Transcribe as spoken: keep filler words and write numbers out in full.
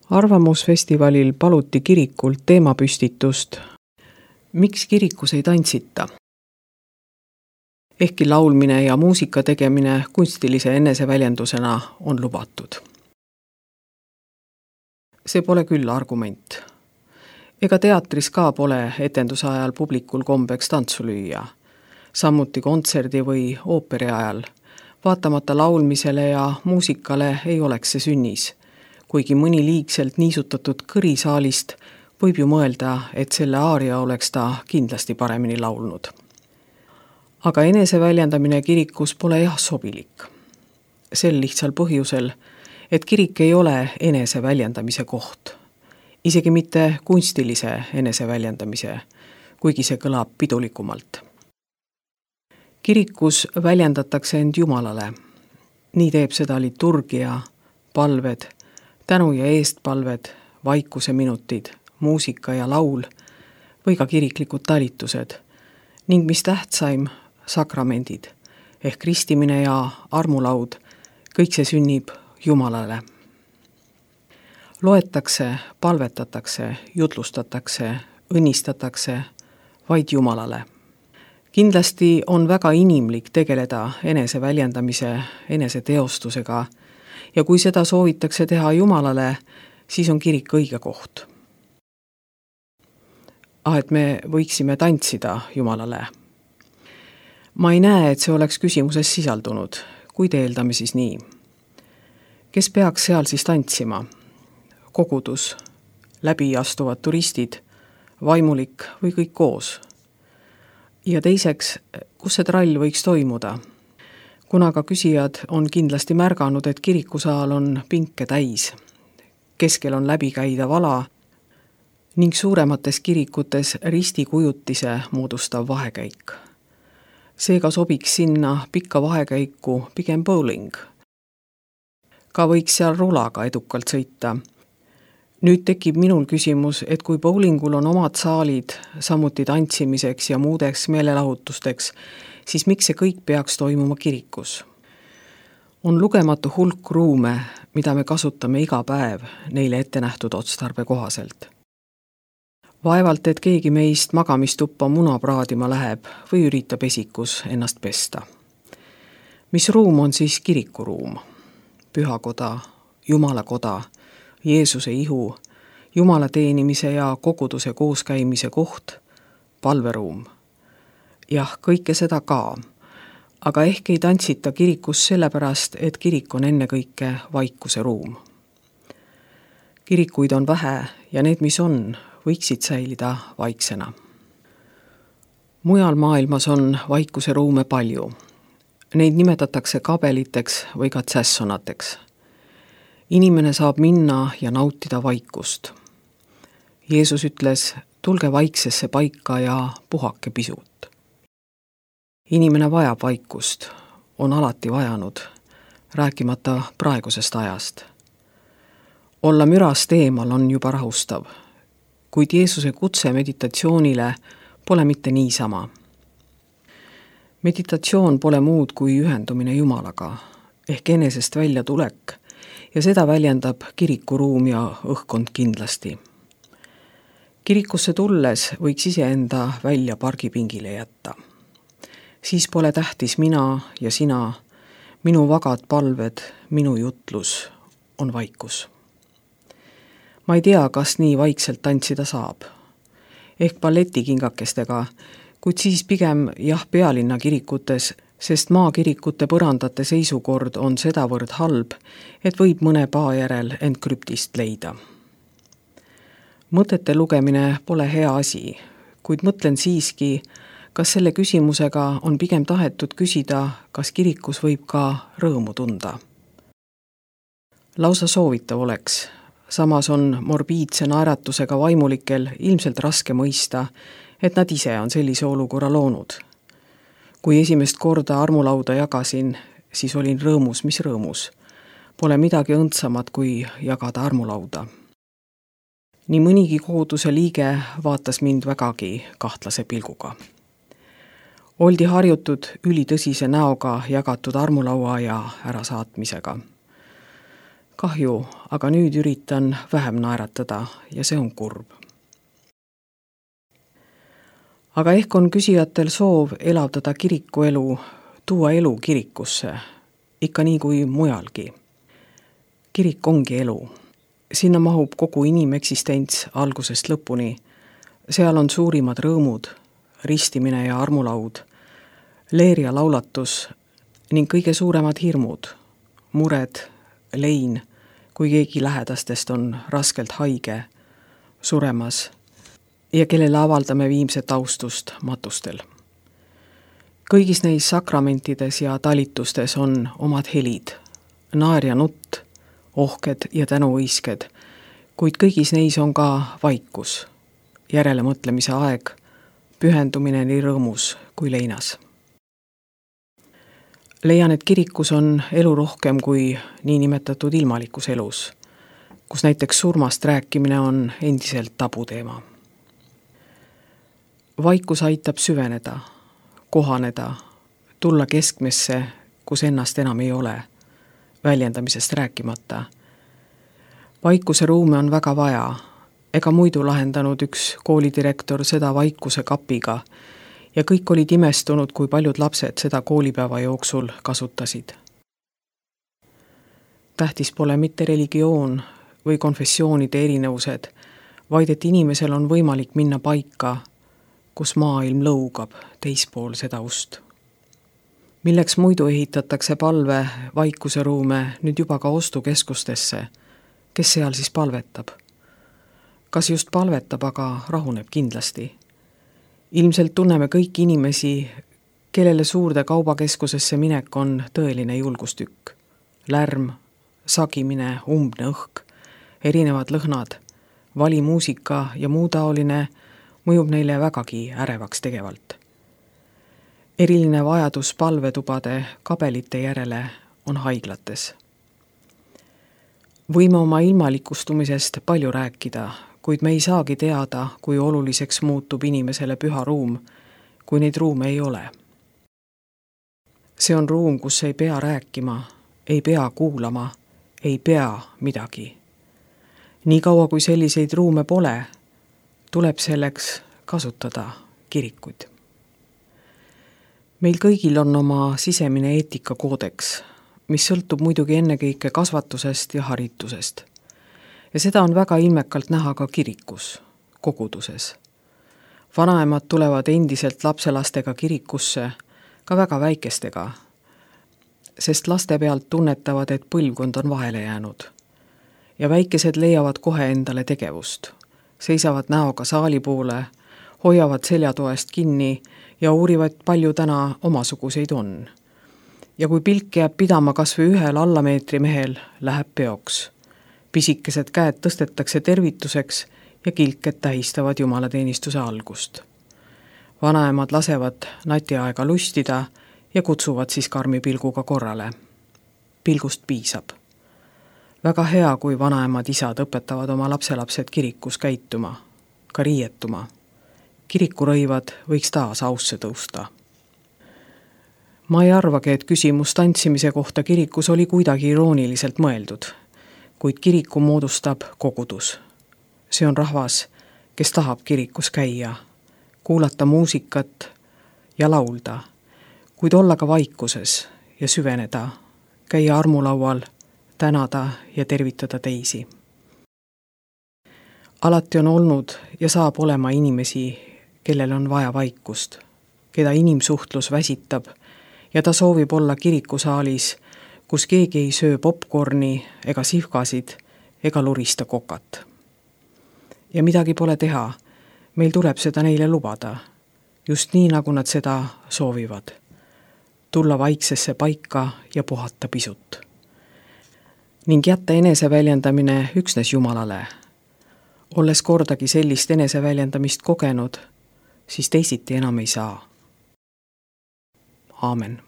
Arvamusfestivalil paluti kirikult teemapüstitust, miks kirikus ei tantsita. Ehkki laulmine ja muusika tegemine kunstilise eneseväljendusena on lubatud. See pole küll argument. Ega teatris ka pole etenduse ajal publikul kombeks tantsu lüüa. Samuti kontserdi või ooperi ajal. Vaatamata laulmisele ja muusikale ei oleks see sünnis. Kuigi mõni liigselt niisutatud kõri saalist võib ju mõelda, et selle aaria oleks ta kindlasti paremini laulnud. Aga eneseväljendamine kirikus pole jah sobilik. Sel lihtsal põhjusel, et kirik ei ole eneseväljendamise koht. Isegi mitte kunstilise eneseväljendamise, kuigi see kõlab pidulikumalt. Kirikus väljendatakse end Jumalale. Nii teeb seda liturgia, palved, tänu ja eestpalved, vaikuse minutid, muusika ja laul või ka kiriklikud talitused ning mis tähtsaim, sakramendid ehk ristimine ja armulaud, kõik see sünnib Jumalale. Loetakse, palvetatakse, jutlustatakse, õnnistatakse vaid Jumalale. Kindlasti on väga inimlik tegeleda eneseväljendamise, eneseteostusega ja kui seda soovitakse teha Jumalale, siis on kirik õige koht. Ah, et me võiksime tantsida Jumalale. Ma ei näe, et see oleks küsimuses sisaldunud, kuid eeldame siis nii. Kes peaks seal siis tantsima? Kogudus, läbi astuvad turistid, vaimulik või kõik koos? Ja teiseks, kus see trall võiks toimuda? Kuna ka küsijad on kindlasti märganud, et kirikusaal on pinke täis. Keskel on läbikäida vala ning suuremates kirikutes ristikujutise moodustav vahekäik. Seega sobiks sinna pikka vahekäiku pigem bowling. Ka võiks seal rulaga edukalt sõita. Nüüd tekib minul küsimus, et kui bowlingul on omad saalid, samuti tantsimiseks ja muudeks meelelahutusteks, siis miks see kõik peaks toimuma kirikus? On lugematu hulk ruume, mida me kasutame iga päev neile ette nähtud otstarbe kohaselt. Vaevalt, et keegi meist magamistuppa muna praadima läheb või üritab esikus ennast pesta. Mis ruum on siis kirikuruum? Pühakoda, Jumalakoda, Jeesuse ihu, Jumala teenimise ja koguduse kooskäimise koht, palveruum. Jah, kõike seda ka, aga ehk ei tantsita kirikus sellepärast, et kirik on ennekõike vaikuse ruum. Kirikuid on vähe ja need, mis on, võiksid säilida vaiksena. Mujal maailmas on vaikuse ruume palju. Neid nimetatakse kabeliteks või ka tsässonateks. Inimene saab minna ja nautida vaikust. Jeesus ütles, tulge vaiksesse paika ja puhake pisut. Inimene vajab vaikust, on alati vajanud, rääkimata praegusest ajast. Olla mürast eemal on juba rahustav, kuid Jeesuse kutse meditatsioonile pole mitte niisama. Meditatsioon pole muud kui ühendumine Jumalaga, ehk enesest välja tulek, ja seda väljendab kirikuruum ja õhkkond kindlasti. Kirikusse tulles võiks iseenda välja pargipingile jätta. Siis pole tähtis mina ja sina, minu vagad palved, minu jutlus on vaikus. Ma ei tea, kas nii vaikselt tantsida saab. Ehk balletikingakestega, kuid siis pigem jah pealinna kirikutes, sest maakirikute põrandate seisukord on sedavõrd halb, et võib mõne paa järel end krüptist leida. Mõtete lugemine pole hea asi, kuid mõtlen siiski, kas selle küsimusega on pigem tahetud küsida, kas kirikus võib ka rõõmu tunda. Lausa soovitav oleks, samas on morbiidse naeratusega vaimulikel ilmselt raske mõista, et nad ise on sellise olukorra loonud. Kui esimest korda armulauda jagasin, siis olin rõõmus, mis rõõmus. Pole midagi õndsamat, kui jagada armulauda. Nii mõnigi koguduse liige vaatas mind vägagi kahtlase pilguga. Oldi harjutud ülitõsise näoga jagatud armulaua ja ärasaatmisega. kahju, aga nüüd üritan vähem naeratada ja see on kurb. Aga ehk on küsijatel soov elavdada kiriku elu, tuua elu kirikusse, ikka nii kui mujalgi. Kirik ongi elu. Sinna mahub kogu inimeksistents algusest lõpuni. Seal on suurimad rõõmud, ristimine ja armulaud, leer ja laulatus ning kõige suuremad hirmud, mured, lein, kui keegi lähedastest on raskelt haige, suremas ja kellele avaldame viimset austust matustel. Kõigis neis sakramentides ja talitustes on omad helid, naer ja nutt, ohked ja tänuõisked, kuid kõigis neis on ka vaikus, järelemõtlemise aeg, pühendumine nii rõõmus kui leinas. Leian, et kirikus on elu rohkem kui niinimetatud ilmalikus elus, kus näiteks surmast rääkimine on endiselt tabuteema. Vaikus aitab süveneda, kohaneda, tulla keskmesse, kus ennast enam ei ole, väljendamisest rääkimata. Vaikuse ruume on väga vaja, ega muidu lahendanud üks koolidirektor seda vaikuse kapiga ja kõik olid imestunud, kui paljud lapsed seda koolipäeva jooksul kasutasid. Tähtis pole mitte religioon või konfessioonide erinevused, vaid et inimesel on võimalik minna paika, kus maailm lõugab teispool seda ust. Milleks muidu ehitatakse palve vaikuse ruume nüüd juba ka ostukeskustesse, kes seal siis palvetab? Kas just palvetab, aga rahuneb kindlasti? Ilmselt tunneme kõik inimesi, kellele suurde kaubakeskusesse minek on tõeline julgustükk. Lärm, sagimine, umbne õhk, erinevad lõhnad, valimuusika ja muu taoline mõjub neile vägagi ärevaks tegevalt. Eriline vajadus palvetubade kabelite järele on haiglates. Võime oma ilmalikustumisest palju rääkida, kuid me ei saagi teada, kui oluliseks muutub inimesele püha ruum, kui neid ruume ei ole. See on ruum, kus ei pea rääkima, ei pea kuulama, ei pea midagi. Nii kaua, kui selliseid ruume pole, tuleb selleks kasutada kirikuid. Meil kõigil on oma sisemine eetikakoodeks, mis sõltub muidugi ennekõike kasvatusest ja haritusest. Ja seda on väga ilmekalt näha ka kirikus, koguduses. Vanaemad tulevad endiselt lapselastega kirikusse, ka väga väikestega, sest laste pealt tunnetavad, et põlvkond on vahele jäänud. Ja väikesed leiavad kohe endale tegevust, seisavad näoga saali poole, hoiavad seljatoest kinni ja uurivad, palju täna omasuguseid on. Ja kui pilk jääb pidama kas või ühel allameetri mehel, läheb peoks. Pisikesed käed tõstetakse tervituseks ja kilked tähistavad jumalateenistuse algust. Vanaemad lasevad natiaega lustida ja kutsuvad siis karmi pilguga korrale. Pilgust piisab. Väga hea, kui vanaemad isad õpetavad oma lapselapsed kirikus käituma, ka riietuma. Kirikurõivad võiks taas ausse tõusta. Ma ei arvagi, et küsimus tantsimise kohta kirikus oli kuidagi irooniliselt mõeldud, kuid kiriku moodustab kogudus. See on rahvas, kes tahab kirikus käia, kuulata muusikat ja laulda, kuid olla ka vaikuses ja süveneda, käia armulaual, tänada ja tervitada teisi. Alati on olnud ja saab olema inimesi, kellel on vaja vaikust, keda inimsuhtlus väsitab ja ta soovib olla kirikusaalis, kus keegi ei söö popcorni ega sihvkasid ega lurista kokat. Ja midagi pole teha, meil tuleb seda neile lubada, just nii, nagu nad seda soovivad. Tulla vaiksesse paika ja puhata pisut. Ning jätta eneseväljendamine üksnes Jumalale. Olles kordagi sellist eneseväljendamist kogenud, siis teisiti enam ei saa. Aamen.